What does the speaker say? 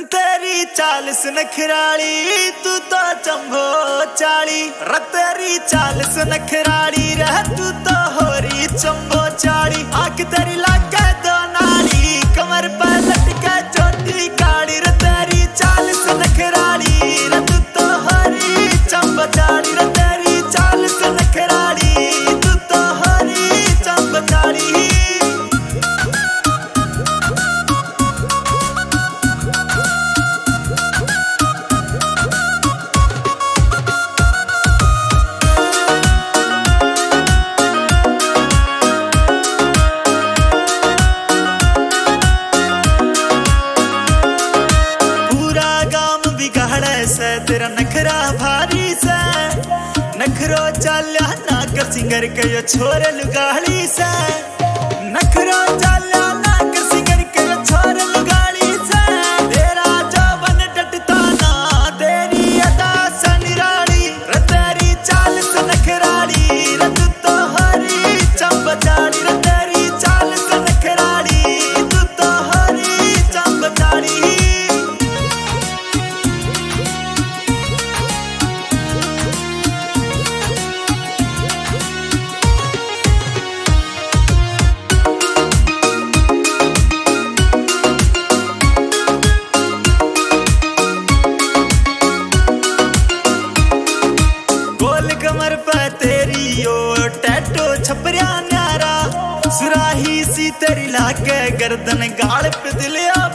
तेरी चाल सुनखराली तू तो चंभो चाली तेरी चाल सुनखराली रह तू तो होरी चंभो चाली आंख तेरी लागे दो नाली कमर पर लटके चोटी काली तेरी चाल सुनखराली रह तू तो होरी चंभो चाली तेरी चाल सुनखराली तू तो होरी चंभो चाली। तेरा नखरा भारी से नखरो चाल्या नाकर सिंगर के यो छोर लुगाड़ी से नखरो चाल्या नाकर सिंगर के यो छोर लुगाड़ी से तेरा जौवन डटता ना तेरी अदा से निराली तेरी चाल से नखराली तू तो हरी चंबचाड़ी तेरी चाल से नखराली तू तो हरी चंबचाड़ी। कमर पर तेरी यो टैटो छपरिया न्यारा सुराही सी तेरी लाके गर्दन गाल पे दिलिया